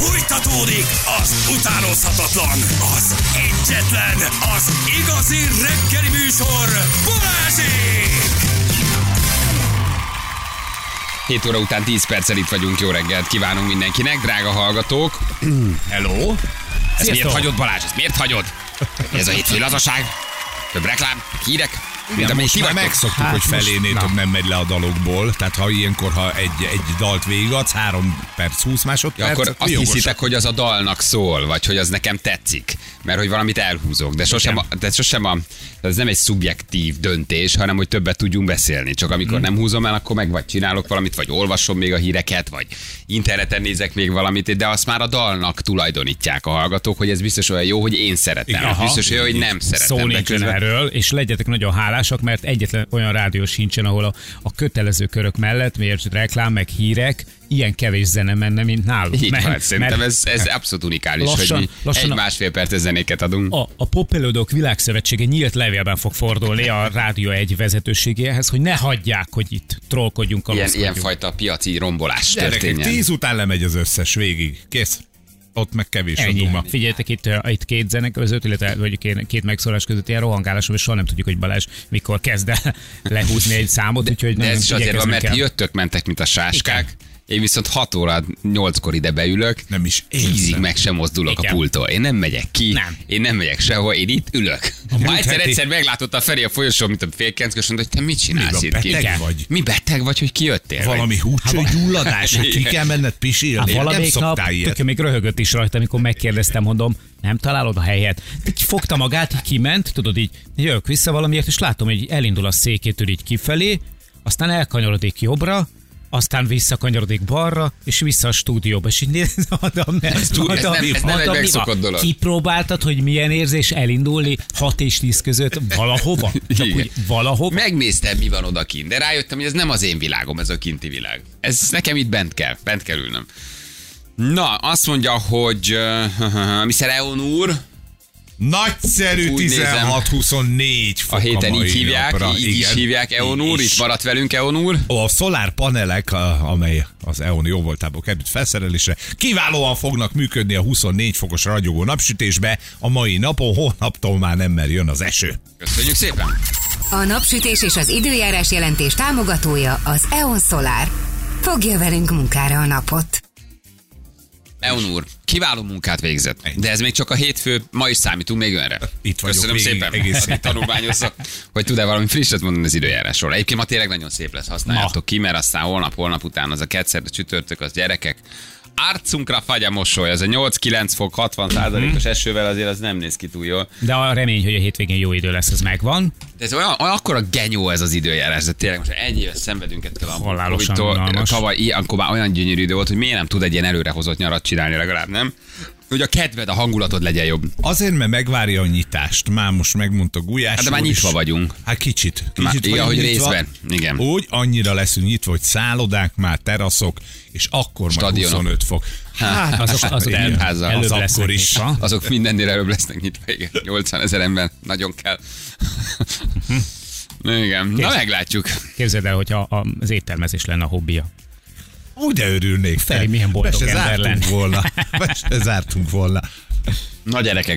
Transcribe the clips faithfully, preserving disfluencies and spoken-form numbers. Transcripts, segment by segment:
Fújtatódik az utánozhatatlan, az egyetlen, az igazi reggeli műsor, Balázsék! hét óra után tíz perccel itt vagyunk, jó reggelt kívánunk mindenkinek, drága hallgatók. Hello! Ezt miért hagyod, Balázs? Ezt miért hagyod? Ez a hétfői lazaság, több reklám, hírek. Igen, most már megszoktuk, hát hogy felénétok nem megy le a dalokból, tehát ha ilyenkor, ha egy, egy dalt végigadsz, három perc, húsz másodperc, ja, akkor azt jogosak. Hiszitek, hogy az a dalnak szól, vagy hogy az nekem tetszik, mert hogy valamit elhúzok, de sosem, a, de sosem a, ez nem egy szubjektív döntés, hanem hogy többet tudjunk beszélni, csak amikor hmm. nem húzom el, akkor meg vagy csinálok valamit, vagy olvasom még a híreket, vagy interneten nézek még valamit, de azt már a dalnak tulajdonítják a hallgatók, hogy ez biztos olyan jó, hogy én szeretem, igen, biztos olyan, hogy nem szeretem. Szó nincsen közben... erről, és legyetek nagyon hálásak, mert egyetlen olyan rádió sincsen, ahol a, a kötelező körök mellett, miért reklám, meg hírek, ilyen kevés zene menne, mint náluk. Így mert, van, szerintem mert, ez, ez abszolút unikális, lassan, hogy mi egy másfél perc zenéket adunk. A, a Popelődők Világszövetsége nyílt levélben fog fordulni a Rádió egy vezetőségéhez, hogy ne hagyják, hogy itt trollkodjunk. Ilyen, ilyen fajta piaci rombolás történjen. Tíz után lemegy az összes végig. Kész. Ott meg kevés a duma. Figyeljetek, itt, itt két zene között, illetve vagy két, két megszólás között ilyen rohangálás, és soha nem tudjuk, hogy Balázs mikor kezd el lehúzni egy számot. Úgyhogy de ez is azért van, mert jöttök, mentek, mint a sáskák. Igen. Én viszont hat óra nyolckor ide beülök, nem is tízig meg sem mozdulok igen. a pulttól. Én nem megyek ki, nem. én nem megyek sehol, én itt ülök. Ha egyszer, heti... egyszer meglátott a Feri a folyosón, mint a félkenckor, mondta, hogy te mit csinálsz mi itt ki? Beteg vagy? Mi beteg vagy, hogy kijöttél? Valami húcsőgyulladás, hogy ki kell menned pisilni. Hát valamelyik nap, tök még röhögött is rajta, amikor megkérdeztem, mondom, nem találod a helyet. Így fogta magát, így kiment, tudod, így jövök vissza valamiért, és látom, hogy elindul a székétől így kifelé, aztán elkanyarodik jobbra, aztán visszakanyarodik balra, és vissza a stúdióba, és így nézd, adom, ez, ez, nem, ez nem egy megszokott dolog. Kipróbáltad, hogy milyen érzés elindulni hat és tíz között valahova? Csak úgy valahova? Megnéztem, mi van odakint, de rájöttem, hogy ez nem az én világom, ez a kinti világ. Ez nekem itt bent kell, bent kell ülnöm. Na, azt mondja, hogy uh, mister Eon úr, nagyszerű tizenhat huszonnégy fok a héten a így hívják, napra. így is hívják Eon úr, itt maradt velünk Eon úr. A szolár panelek, amely az Eon jó voltából került felszerelésre, kiválóan fognak működni a huszonnégy fokos ragyogó napsütésbe. A mai napon, holnaptól már nem mer jön az eső. Köszönjük szépen! A napsütés és az időjárás jelentés támogatója az Eon Solar. Fogja velünk munkára a napot. Eon úr, kiváló munkát végzett, de ez még csak a hétfő, ma is számítunk még önre. Itt vagyok. Köszönöm végig, szépen, egész hogy tanulmányozza, hogy tud-e valami frisset mondani az időjárásról. Egyébként ma tényleg nagyon szép lesz, használjátok ki, mert aztán holnap, holnap után az a keddszer, a csütörtök, az gyerekek. Arcunkra fagy a mosoly, ez a nyolc-kilenc fok, hatvan százalékos esővel azért az nem néz ki túl jól. De a remény, hogy a hétvégén jó idő lesz, ez megvan. De ez olyan, olyan akkora genyó ez az időjárás, de tényleg most egy éves szenvedünk ettől a Covid-tól. Tavaly ilyenkor már olyan gyönyörű idő volt, hogy miért nem tud egy ilyen előrehozott nyarat csinálni legalább, nem? Hogy a kedved, a hangulatod legyen jobb. Azért, mert megvárja a nyitást. Már most megmondta Gulyás. Hát de már nyitva is vagyunk. Hát kicsit. Már, kicsit ja, hogy részben. Igen. Úgy annyira leszünk nyitva, hogy szállodák, már teraszok, és akkor stadionok. Majd huszonöt fok. Hát, azok, azok el, az akkor is. Nyitva. Azok mindennél előbb lesznek nyitva. Igen. nyolcvan ezer ember. Nagyon kell. Igen. Na, meglátjuk. Képzeld el, hogyha az éttermezés lenne a hobbija. Úgy de örülnék. Feri, milyen boldog Be ember lenni. volna. Be se zártunk volna. Na gyerekek,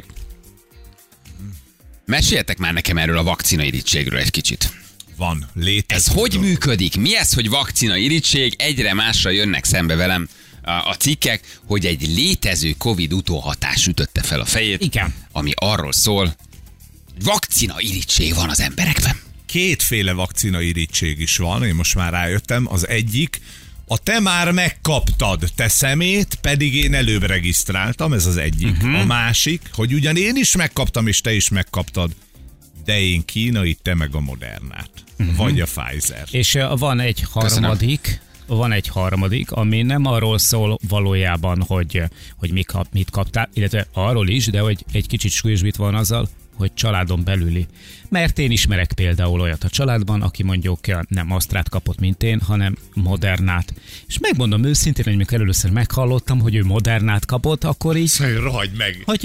meséljetek már nekem erről a vakcina irítségről egy kicsit. Van, létezik. Ez hogy működik? Mi ez, hogy vakcina irítség? Egyre másra jönnek szembe velem a cikkek, hogy egy létező Covid utóhatás ütötte fel a fejét. Igen. Ami arról szól, hogy vakcina irítség van az emberekben. Kétféle vakcina irítség is van, én most már rájöttem. Az egyik, a te már megkaptad, te szemét, pedig én előbb regisztráltam, ez az egyik. Uh-huh. A másik, hogy ugyan én is megkaptam, és te is megkaptad, de én kínai, te meg a Modernát. Uh-huh. Vagy a Pfizer. És uh, van egy harmadik, Köszönöm. van egy harmadik, ami nem arról szól valójában, hogy, hogy mit, kap, mit kaptál, illetve arról is, de hogy egy kicsit súlyosbítva van azzal, hogy családon belüli. Mert én ismerek például olyat a családban, aki mondjuk nem Astrát kapott, mint én, hanem Modernát. És megmondom őszintén, hogy mikor először meghallottam, hogy ő Modernát kapott, akkor így... Szóval rohagy meg! Hogy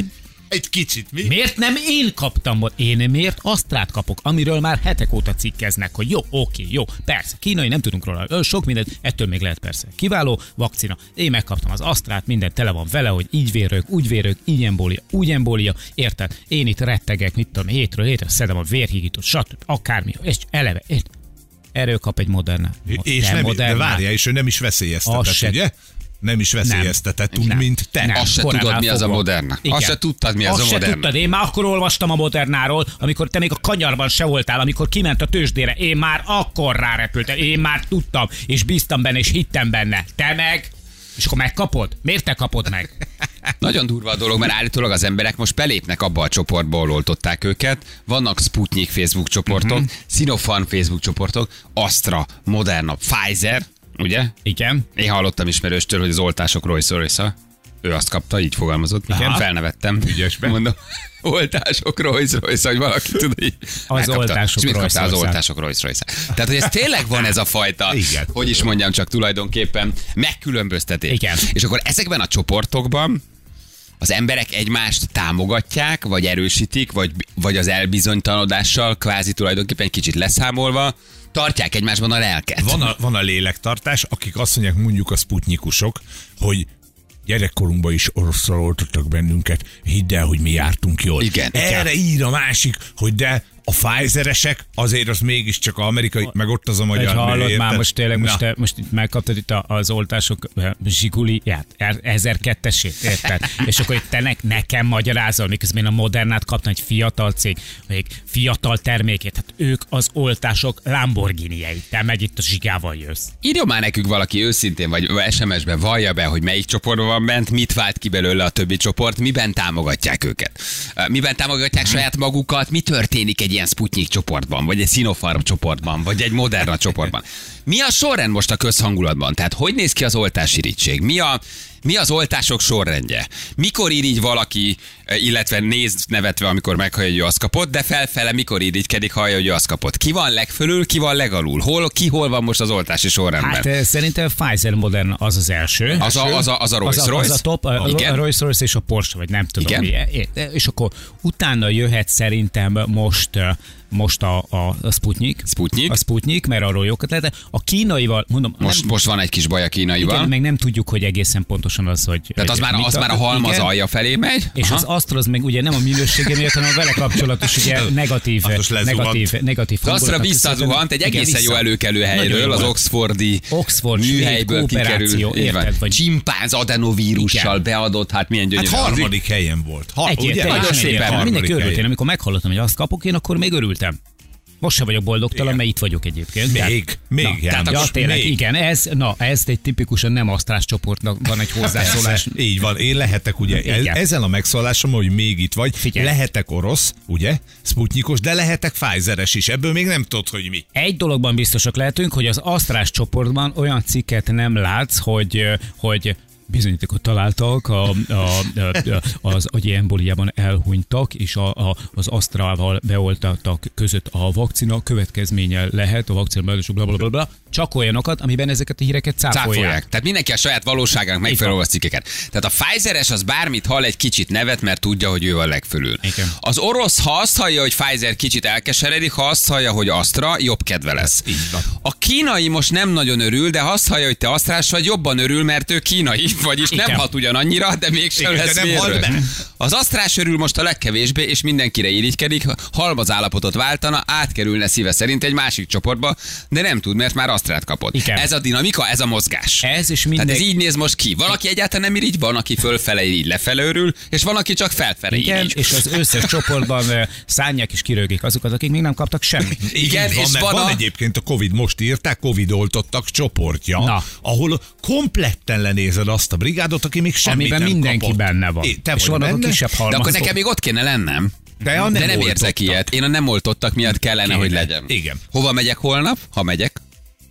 Egy kicsit, mi? Miért nem én kaptam? Én miért Asztrát kapok, amiről már hetek óta cikkeznek, hogy jó, oké, jó, persze, kínai, nem tudunk róla, sok mindent, ettől még lehet persze. Kiváló vakcina, én megkaptam az Asztrát, minden tele van vele, hogy így vérök, úgy vérök, így embólia, úgy embólia, érted? Én itt rettegek, mit tudom, hétről hétre szedem a vérhigítót, stb. Akármi, és eleve, és erről kap egy Modernát. És nem, de várjál, és ő nem is veszélyeztetett, ugye? Nem is veszélyeztetett, úgy, nem. mint te. Nem. Azt se tudod, mi az a Moderna. Igen. Azt se tudtad, mi az Azt a Moderna. se tudtad, én már akkor olvastam a Modernáról, amikor te még a kanyarban se voltál, amikor kiment a tőzsdére. Én már akkor rárepültem, én már tudtam, és bíztam benne, és hittem benne. Te meg? És akkor megkapod? Miért te kapod meg? Nagyon durva a dolog, mert állítólag az emberek most belépnek abba a csoportba, ahol oltották őket. Vannak Sputnik Facebook csoportok, uh-huh. Sinopharm Facebook csoportok, Astra, Moderna, Pfizer, ugye? Igen. Én hallottam ismerőstől, hogy az oltások Rolls-Royce-a. Ő azt kapta, így fogalmazott. Igen, felnevettem. Ügyesbe. Mondom, oltások Rolls-Royce, hogy valaki tud, hogy az oltások Rolls-Royce. Az oltások Rolls-Royce. Tehát, hogy ez tényleg van ez a fajta, igen. Hogy is mondjam, csak tulajdonképpen megkülönböztetés. Igen. És akkor ezekben a csoportokban az emberek egymást támogatják, vagy erősítik, vagy, vagy az elbizonytalanodással kvázi tulajdonképpen egy kicsit leszámolva tartják egymásban a lelket. Van a, van a lélektartás, akik azt mondják, mondjuk a sputnikusok, hogy gyerekkorunkban is oroszról oltottak bennünket, hidd el, hogy mi jártunk jól. Igen. Erre igen. ír a másik, hogy de a Pfizeresek, azért az mégiscsak a amerikai, meg ott az a magyar. Egy hallod nő, már most tényleg, most, te, most itt megkaptad itt az oltások zsiguliját, ezerkettesét, érted? És akkor itt te ne, nekem magyarázol, miközben a Modernát kaptam egy fiatal cég, egy fiatal termékét, hát ők az oltások Lamborghini-jei, te meg itt a zsigával jössz. Írjon már nekünk valaki őszintén, vagy es em es-ben vallja be, hogy melyik csoportban van bent, mit vált ki belőle a többi csoport, miben támogatják őket. Miben támogatják saját magukat, mi történik egy ilyen Sputnik csoportban, vagy egy Sinopharm csoportban, vagy egy Moderna csoportban. Mi a sorrend most a közhangulatban? Tehát hogy néz ki az oltásirigység? Mi a Mi az oltások sorrendje? Mikor irigy valaki, illetve néz nevetve, amikor meghallja, hogy ő azt kapott, de felfele mikor irigykedik, hallja, hogy ő azt kapott? Ki van legfölül, ki van legalul? Hol, ki hol van most az oltási sorrendben? Hát szerintem Pfizer Moderna az az első. Az a, az a, az a Rolls-Royce? Az a, az a top, a, a Rolls-Royce és a Porsche, vagy nem tudom. Igen? Mi. És akkor utána jöhet szerintem most most a, a, a Sputnik. Sputnik. A Sputnik, mert arról jókat lehet. A kínaival, mondom... Most, nem, most van egy kis baj a kínaival. Igen, meg nem tudjuk, hogy egészen pontosan az, hogy... Tehát az, már, az a, már a halmaz igen, alja felé megy. És aha. Az Astra az meg ugye nem a minősége miatt, hanem a vele kapcsolatos ugye negatív, negatív, negatív az Astra visszazuhant egy egészen vissza. Jó előkelő helyről, az Oxfordi Oxford műhelyből kikerül. Csimpánz adenovírussal beadott, hát milyen gyönyörű. Hát harmadik helyen volt. Nagyon szépen. Mindenki örült. Én amikor meghallottam, hogy azt kapok, én akkor még örültem. Most sem vagyok boldogtalan, mert itt vagyok egyébként. Még, tehát, még, na, János, ja, tényleg, még. Igen, ez, na, ez egy tipikusan nem asztrás csoportnak van egy hozzászólás. Így van, én lehetek ugye, igen. Ezzel a megszólásom, hogy még itt vagy, figyelj. Lehetek orosz, ugye, Sputnikos, de lehetek Pfizeres is, ebből még nem tudod, hogy mi. Egy dologban biztosak lehetünk, hogy az asztrás csoportban olyan cikket nem látsz, hogy, hogy bizonyítékot találtak, a, a, a, az agyi embóliában elhunytak, és a, a, az asztrával beoltattak között a vakcina következménye lehet, a vakcina beoltatások, blablabla, csak olyanokat, amiben ezeket a híreket cáfolják. cáfolják. Tehát mindenki a saját valóságának megfelelő cikkeket. Tehát a Pfizeres az bármit hall, egy kicsit nevet, mert tudja, hogy ő a legfölül. Igen. Az orosz, ha azt hallja, hogy Pfizer kicsit elkeseredik, ha azt hallja, hogy Astra, jobb kedve lesz. A kínai most nem nagyon örül, de ha azt hallja, hogy te asztrás vagy, jobban örül, mert ő kínai, vagyis igen. Nem hat ugyanannyira, de mégsem igen, lesz vérről. Az asztrás örül most a legkevésbé, és mindenkire irigykedik, halmaz állapotot váltana, átkerülne szíve szerint egy másik csoportba, de nem tud, mert már asztrát kapott. Igen. Ez a dinamika, ez a mozgás. Ez és minden... Tehát ez így néz most ki. Valaki egyáltalán nem irigy, van, aki fölfele így lefele örül, és van, aki csak felfele igen, így. És az összes csoportban szánják és kirögik azokat, akik még nem kaptak semmit. Igen, van, és van, van a... egyébként a Covid, most írták, Covid oltottak csoportja, na. Ahol kompletten lenézed azt a brigádot, aki még semmit amiben nem mindenki kapott. benne van. É, te és vannak a kisebb halmazok. De akkor nekem még ott kéne lennem. De, nem, De nem érzek ilyet. Én a nem oltottak miatt kellene, kéne. Hogy legyen. Igen. Hova megyek holnap, ha megyek?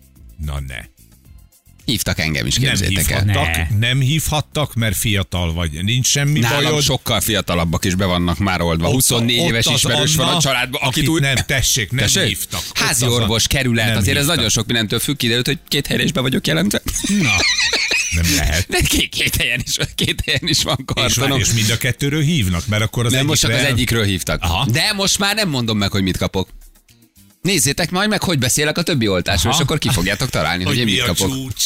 Na ne. Hívtak engem is, képzétek nem hívhattak, el. Nem hívhattak, mert fiatal vagy. Nincs semmi nálam bajod. Sokkal fiatalabbak is be vannak már oldva. Ott, huszonnégy ott éves ismerős van a családban, akit úgy... Nem, tessék, nem tessék? Hívtak. Házi orvos, kerület, azért hívtak. Ez nagyon sok mindentől függ, kiderült, hogy két helyre is be vagyok jelentve. Na. Nem lehet. De két, két, helyen is, két helyen is van És, már, kartonom. és mind a kettőről hívnak, mert akkor az Nem, most csak az egyikre- egyikről hívtak. Aha. De most már nem mondom meg, hogy mit kapok. Nézzétek majd meg, hogy beszélek a többi oltásról, Aha. és akkor ki fogjátok találni, hogy, hogy én mi mit a kapok. csúcs.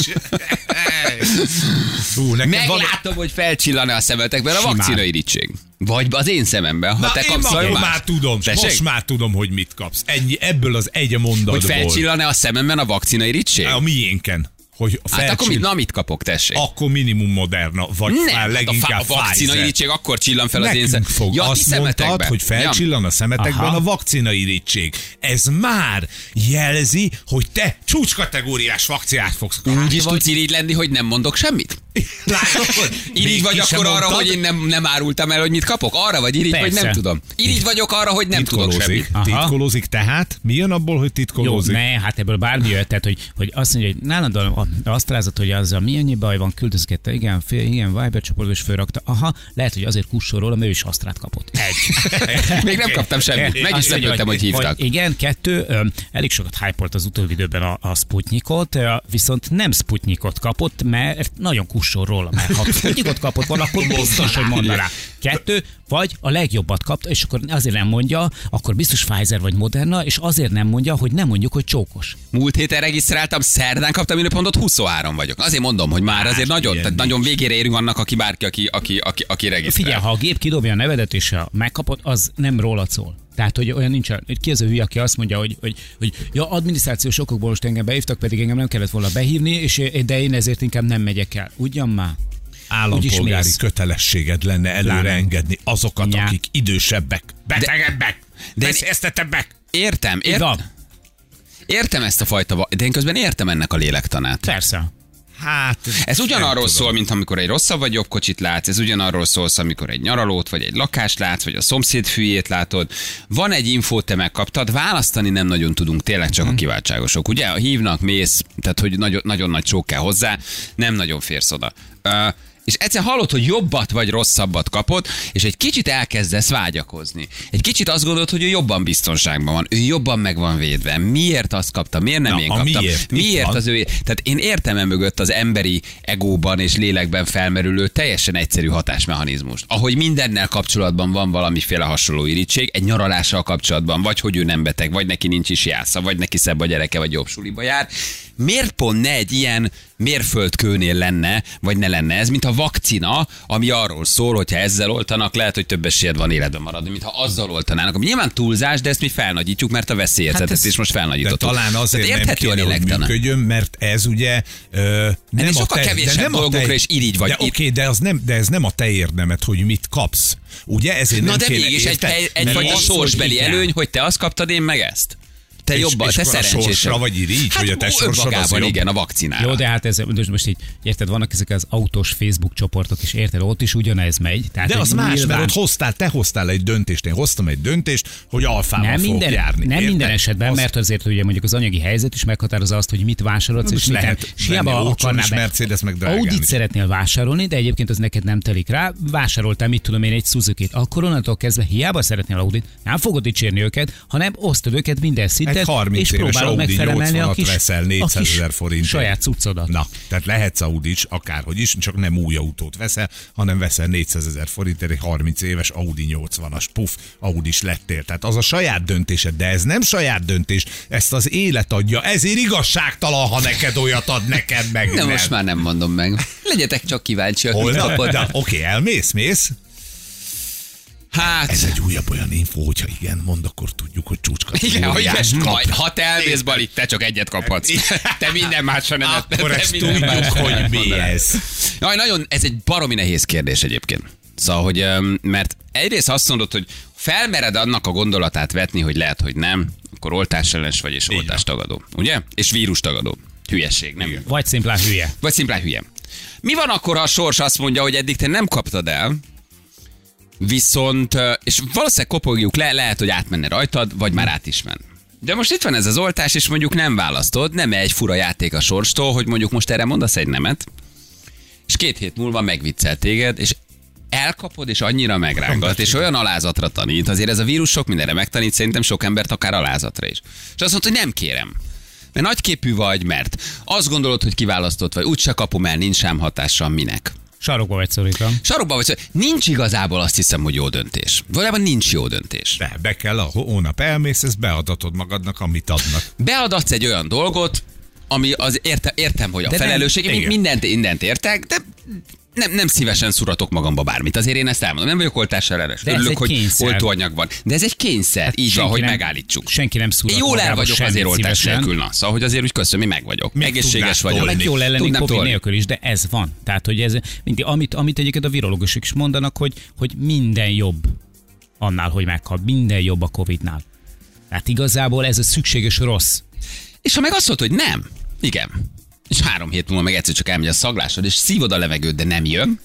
Hú, nekem van... Meglátom, hogy felcsillan-e a szemetekben a Simán. vakcinairigység. Vagy az én szememben, ha Na, te én kapsz ma- valami én más. már tudom, Tessék? most már tudom, hogy mit kapsz. Ennyi, ebből az egy mondatból. Hogy felcsillan-e a szememben a vakcinairigység? A miénken. Hogy Hát akkor felcsill- mit, na mit kapok, tessék? Akkor minimum Moderna, vagy Nem, már hát a, leginkább fá- a Pfizer. vakcinairigység akkor csillan fel az én Nekünk szem... fog. Ja, a ti Azt mondtad, szemetekben. hogy felcsillan a szemetekben Aha. a vakcinairítség. Ez már jelzi, hogy te csúcskategóriás vakcinát fogsz kapni. Úgy is tudsz irigy lenni, hogy nem mondok semmit? Látod? Irigy Még vagy ki sem akkor arra, mondtad? hogy én nem, nem árultam el, hogy mit kapok? Arra vagy irigy, hogy nem Persze. tudom. Irigy vagyok arra, hogy nem tudok semmit. Titkolózik. Aha. Titkolózik, tehát mi jön abból, hogy Jó, titkolózik? ne, hát ebből bármi jöhet, tehát hogy, hogy azt mondja, hogy nálad a- azt rázat, hogy az a mi annyi baj van, küldözgette, igen, fél, igen, Viber csoportba is fölrakta, aha, lehet, hogy azért kusson róla, mert ő is asztrát kapott. Egy. Még nem kaptam semmit. Meg is Azt mondja, szöpöltem, hogy hívtak. Igen, kettő, ö, elég sokat hype-olt az utóbbi időben a, a Sputnikot, ö, viszont nem Sputnikot kapott, mert nagyon kusson róla, mert ha Sputnikot kapott volna, akkor biztos, hogy mondaná. Kettő, vagy a legjobbat kapta, és akkor azért nem mondja, akkor biztos Pfizer vagy Moderna, és azért nem mondja, hogy nem mondjuk, hogy csókos. Múlt héten regisztráltam, szerdán kaptam időpontot, huszonhárom vagyok. Azért mondom, hogy már azért nagyon, ilyen tehát nagyon végére érünk annak, aki bárki, aki, aki, aki, aki regisztrál. Figyelj, ha a gép kidobja a nevedet, és a megkapod, az nem rólad szól. Tehát, hogy olyan nincs, hogy ki az a hülye, aki azt mondja, hogy, hogy, hogy ja, adminisztrációs okokból most engem behívtak, pedig engem nem kellett volna behívni, és, de én ezért inkább nem megyek el. Ugyan már? Állampolgári mész. kötelességed lenne előre Láne. engedni azokat, Nyá. akik idősebbek, betegebbek, de- veszélyeztetebbek. Értem, Így ért, van. értem ezt a fajta, va- de én közben értem ennek a lélektanát. Persze. Hát, Ez nem ugyanarról tudom. szól, mint amikor egy rosszabb vagy jobb kocsit látsz, ez ugyanarról szól, amikor egy nyaralót, vagy egy lakást látsz, vagy a szomszéd fűjét látod. Van egy infót, te megkaptad, választani nem nagyon tudunk, tényleg csak a kiváltságosok. Ugye, ha hívnak, mész, tehát hogy nagyon, nagyon nagy csók kell hozzá, nem nagyon férsz oda. Uh, és egyszer hallod, hogy jobbat vagy rosszabbat kapod, és egy kicsit elkezdesz vágyakozni. Egy kicsit azt gondolod, hogy ő jobban biztonságban van, ő jobban meg van védve. Miért azt kapta, miért nem Na, én a kaptam? miért? Itt miért van. az ő... Tehát én értem e mögött az emberi egóban és lélekben felmerülő teljesen egyszerű hatásmechanizmust. Ahogy mindennel kapcsolatban van valamiféle hasonló irítség, egy nyaralással kapcsolatban, vagy hogy ő nem beteg, vagy neki nincs is jásza, vagy neki szebb a gyereke, vagy jobb suliba jár. Miért pont ne egy ilyen mérföldkőnél lenne, vagy ne lenne ez, mint a vakcina, ami arról szól, hogyha ezzel oltanak, lehet, hogy több esélyed van életben maradni, mintha azzal oltanának. Ami nyilván túlzás, de ezt mi felnagyítjuk, mert a veszélyeztetés Hát ez- most De felnagyítottuk. talán azért Tehát nem érthető a kéne, hogy lélektana. működjön, mert ez ugye ö, nem ez a sokkal te, kevésebb de nem a dolgokra te, is irigy vagy. De oké, okay, de, az nem, de ez nem a te érdemed, hogy mit kapsz. Ugye? Ezért Na nem de kéne, mégis egy, érted? egy, Mert egyfajta az, sorsbeli hogy igen. előny, hogy te azt kaptad, én meg ezt. Te És- jobban, és te akkor a szerencsésebb. sorsra vagy irigy, hát, hogy a te sorsod az önmagában jobb? igen, a vakcinára. Jó, de hát ez most, most így, érted, vannak ezek az autós Facebook csoportok, és érted, ott is ugyanez megy. Tehát, De hogy az más, nyilván- mert ott hoztál, te hoztál egy döntést, én hoztam egy döntést, hogy alfával nem fogok minden, járni. nem érted? minden esetben, Az- mert azért ugye mondjuk az anyagi helyzet is meghatározza azt, hogy mit vásárolsz, és Most mit lehet nem. venni Hiába olcsón akarnál is be- Mercedes, meg drágán Audit is. szeretnél vásárolni, de egyébként az neked nem telik rá. Vásároltál, mit tudom én, egy Suzuki-t. Akkor onnantól kezdve hiába szeretnél Audit, nem fogod dicsérni őket, hanem osztod őket minden szinten, Egy harminc és éves próbálod Audi megfelemelni a nyolcvanat kis, veszel a négyszázezer kis forintért. saját cuccodat. Na, tehát lehetsz Audis, akárhogy is, csak nem új autót veszel, hanem veszel négyszázezer forintért egy harminc éves Audi nyolcvanas. Puff, Audis lettél. Tehát az a saját döntésed, de ez nem saját döntés, ezt az élet adja. Ezért igazságtalan, ha neked olyat ad, neked meg De nem. most már nem mondom meg. Legyetek csak kíváncsiak. Hol mit nem? kapod. De, Oké, elmész, mész? Hát, Ez egy újabb olyan info, hogyha igen, mond, akkor tudjuk, hogy csúcska. igen, hogy majd, ha te elmész, Bali, te csak egyet kaphatsz. Te minden másra nem. Akkor te ezt minden tudjuk, másra nem hogy mi mondanád. ez. Jaj, nagyon, ez egy baromi nehéz kérdés egyébként. Szóval, hogy, öm, mert egyrészt azt mondod, hogy felmered annak a gondolatát vetni, hogy lehet, hogy nem, akkor oltásellenes vagy és oltástagadó. Ugye? És vírustagadó. Hülyesség, nem? Vagy szimplán hülye. Vagy szimplán hülye. Mi van akkor, ha a sors azt mondja, hogy eddig te nem kaptad el, viszont, ö, és valószínűleg kopogjuk le, lehet, hogy átmenne rajtad, vagy már át is ment. De most itt van ez az oltás, és mondjuk nem választod, nem egy fura játék a sorstól, hogy mondjuk most erre mondasz egy nemet, és két hét múlva megviccel téged, és elkapod, és annyira megrángat, és olyan alázatra tanít, azért ez a vírus sok mindenre megtanít, szerintem sok embert akár alázatra is. És azt mondta, hogy nem kérem. Mert nagyképű vagy, mert azt gondolod, hogy kiválasztott vagy, úgyse kapom el, nincs rám hatással, minek. Sarokba vagy szorítva. Sarokba vagy szorítva. Nincs igazából azt hiszem, hogy jó döntés. Valójában nincs jó döntés. De be kell, a hónap elmész, ezt beadatod magadnak, amit adnak. Beadatsz egy olyan dolgot, ami az érte, értem, hogy a De felelősség, nem, én mindent, mindent értek, de nem, nem szívesen szuratok magamba bármit. Azért én ezt elmondom. Nem vagyok oltással ellenes. Örülök, hogy kényszer. oltóanyag van. De ez egy kényszer, hát így van, hogy nem, megállítsuk. Senki nem szurat. Én jól el vagyok azért oltás szívesen. nélkül, na. Szóval, hogy azért úgy köszönöm, mi meg vagyok. Még Egészséges vagyok. Meg jól ellenni Tudnám Covid tolni. nélkül is, de ez van. Tehát, hogy ez, mint, amit, amit egyébként a virológusok is mondanak, hogy, hogy minden jobb annál, hogy meghal. Minden jobb a Covidnál. Tehát igazából ez a szükséges rossz. És ha meg azt mondod, hogy nem, igen, és három hét múlva meg egyszer csak elmegy a szaglásod, és szívod a levegőt, de nem jön,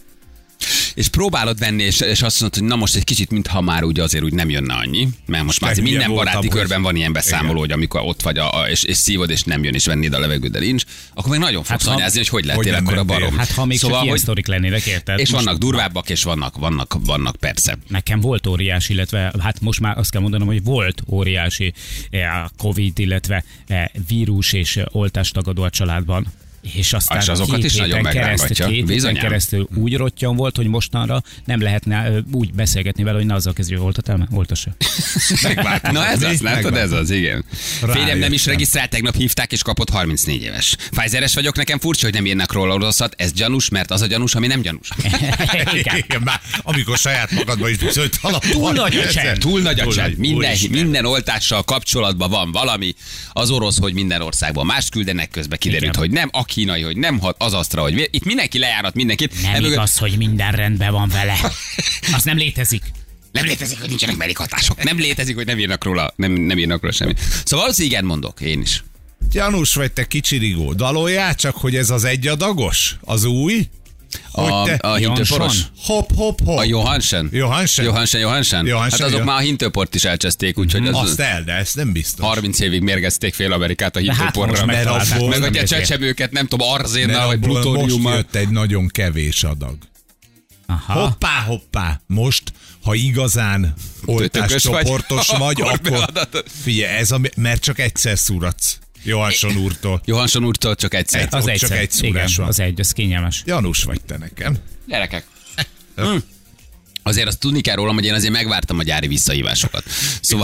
és próbálod venni, és, és azt mondod, hogy na most egy kicsit, mintha már úgy azért úgy nem jönne annyi, mert most már azért Ugye minden voltam, baráti hogy- körben van ilyen beszámoló, Igen. hogy amikor ott vagy, a, a, és, és szívod, és nem jön, és vennéd a levegőt, de nincs, akkor meg nagyon fogsz ha- anyázni, hogy hogy lettél nem akkor a mentél. barom. Hát ha még szóval, csak ilyen hogy, sztorik lennének, érted? és Most vannak durvábbak, és vannak, vannak, vannak persze. Nekem volt óriási, illetve hát most már azt kell mondanom, hogy volt óriási eh, Covid, illetve eh, vírus és eh, oltástagadó a családban. És aztán És azokat két is nagyon héten keresztül, megrángatja. két héten Bizonyám. keresztül úgy rottyan volt, hogy mostanra nem lehetne ö, úgy beszélgetni vele, hogy na azzal kezdjük, hogy oltatál, mert oltassa. Megváltozott. Na ez Mi? az, látod, ez az, igen. Férjem nem is Rájöttem. regisztrált, tegnap hívták, és kapott harmincnégy éves. Pfizeres vagyok, nekem furcsa, hogy nem írnak róla rosszat, ez gyanús, mert az a gyanús, ami nem gyanús. Igen. Igen, már amikor saját magadban is bizonyt alapon. Túl nagy a csend. Túl nagy a Túl csend. nagy. Minden, Úristen. minden oltással kapcsolatban van valami. Az orosz, hogy minden országban más küldenek, közben kiderült, Igen. hogy nem, a kínai, hogy nem hat, az asztra, hogy vé- itt mindenki lejárat mindenkit. Nem Emögött- igaz, hogy minden rendben van vele. Az nem létezik. Nem létezik, hogy nincsenek mellékhatások. Nem létezik, hogy nem írnak róla, nem, nem írnak róla semmit. Szóval az igen mondok, én is. Janus vagy te kicsirigó. Daloljál csak, hogy ez az egyadagos? Az új? Hogy A, te... a hintőporos. Johnson? Hop, hop, hop. A Johansen? Johansen? Johansen, Johansen. Johansen, Hát azok ja. már a hintőport is elcseszték, úgyhogy az Azt el, de ezt nem biztos. harminc évig mérgezték fél Amerikát a hát hintőporra. most meg, megtalálták, abból- meg nem a érti. csecsemőket, nem tudom, Mert arzénnal, vagy abból most plutóniummal. jött egy nagyon kevés adag. Aha. Hoppá, hoppá. Most, ha igazán oltáscsoportos vagy, vagy, akkor akkor beadatod. figyelj, ez a, mert csak egyszer szúratsz. Johansson úrtól. Johansson úrtól csak egyszer. Egy- Az ott egyszer. csak egy szúrás Igen, van. az egy, az kényelmes. Janus vagy te nekem. Gyerekek. Hm. Azért azt tudni kell rólam, hogy én azért megvártam a gyári visszahívásokat. Szóval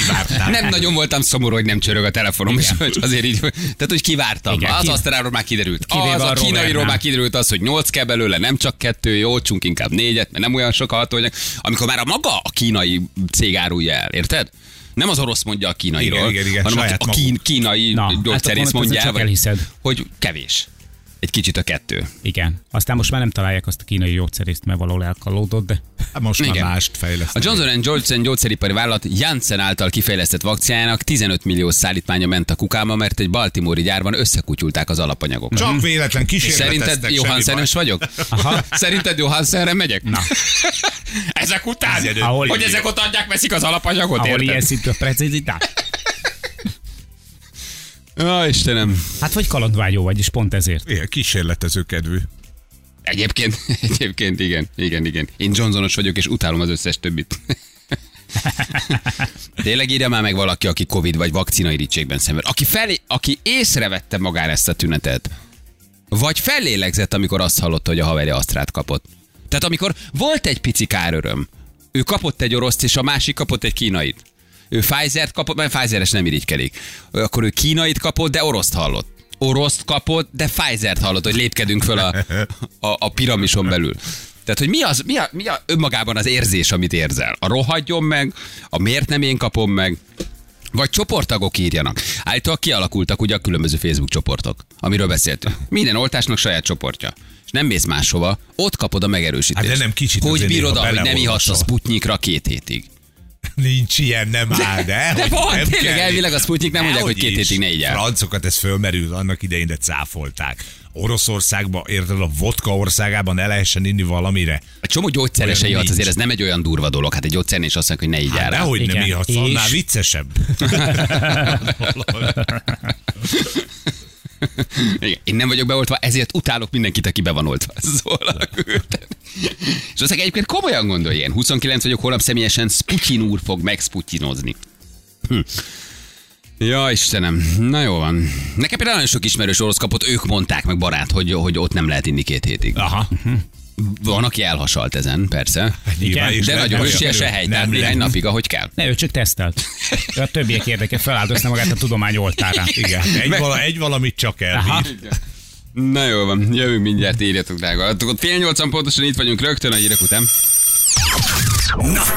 nem nagyon voltam szomorú, hogy nem csörög a telefonom, és hogy azért így, tehát hogy kivártam. Igen, Az ki- asztaláról már kiderült. kivéve Az a a kínairól Robernál. már kiderült az, hogy nyolc kell belőle, nem csak kettő, jó, csunk inkább négyet, mert nem olyan sok a hatóanyag. Amikor már a maga a kínai cég árulja el, érted? Nem az orosz mondja a kínairól, Igen, igen, igen, hanem a, saját a kín, maguk. kínai Na, hát gyógyszerész akkor mondja csak el, vagy- elhiszed. hogy kevés. Egy kicsit a kettő. Igen. Aztán most már nem találják azt a kínai gyógyszerészt, mert valahol elkallódott, de Hát most már Igen. mást A fejleszteni. Johnson and Johnson gyógyszeripari vállalat Janssen által kifejlesztett vakcinájának tizenöt millió szállítmánya ment a kukába, mert egy baltimore-i gyárban összekutyulták az alapanyagokat. Csak véletlen kísérleteztek. Szerinted semmi Johanssenes baj. vagyok? Aha. Szerinted Johanssenre megyek? Na. Ezek után? tizenöt Ahol- Hogy ezek ott adják, veszik az alapanyagot, ahol érted? ilyen szintű a precizitás. Ó, Istenem. Hát vagy kalandvágyó vagy, és pont ezért. Igen, kísérletező kedvű. Egyébként, egyébként igen, igen, igen. Én Johnsonos vagyok, és utálom az összes többit. Tényleg írja már meg valaki, aki Covid vagy vakcina irítségben szenved. Aki, felé, aki észrevette magára ezt a tünetet, vagy fellélegzett, amikor azt hallotta, hogy a haverja asztrát kapott. Tehát amikor volt egy pici káröröm, ő kapott egy oroszt, és a másik kapott egy kínait. Ő Pfizer-t kapott, mert Pfizeres nem irigykedik. Akkor ő kínait kapott, de oroszt hallott. Oroszt kapott, de Pfizer-t hallott, hogy lépkedünk föl a, a, a piramison belül. Tehát, hogy mi, az, mi, a, mi a önmagában az érzés, amit érzel? A rohadjon meg, a miért nem én kapom meg, vagy csoporttagok írjanak. Állítólag kialakultak ugye a különböző Facebook csoportok, amiről beszéltünk. Minden oltásnak saját csoportja. És nem mész máshova, ott kapod a megerősítést. Hát de nem kicsit hogy azért bírod, néha hogy nem beleolvasol. ihatsz a Sputnikra két hétig. Nincs ilyen, nem áll, de. De hogy van, nem tényleg, kell. elvileg a Sputnik nem mondják, hogy két Dehogy is. hétig ne így el. Francokat ez fölmerült annak idején, de cáfolták. Oroszországban, érted, a vodka országában el lehessen inni valamire. A csomó gyógyszerese Olyan ihatsz, nincs. azért ez nem egy olyan durva dolog. Hát egy gyógyszernél is azt mondják, hogy ne így Hát el rá. dehogy nem Igen. ihatsz, És- annál viccesebb. Igen. Én nem vagyok beoltva, ezért utálok mindenkit, aki be van oltva. Szóval küldtem. És aztán egyébként komolyan gondolj, én huszonkilenc vagyok, holnap személyesen Sputyin úr fog megsputtyinozni. Hm. Ja, Istenem. Na jó van. Nekem például nagyon sok ismerős orosz kapott, ők mondták meg barát, hogy, hogy ott nem lehet inni két hétig. Aha. Van, aki elhasalt ezen, persze. Nyilván, és De nem- nagyon nem hősies sikerül. hely, Nem tehát néhány lehet. napig, ahogy kell. Ne, ő csak tesztelt. A többiek érdeke feláldozta magát a tudomány oltárán. Igen, egy, vala, egy valamit csak Aha. elbír. Na jó van, jövünk mindjárt, írjatok drága. Fél nyolcan pontosan itt vagyunk rögtön a hírek után. Na,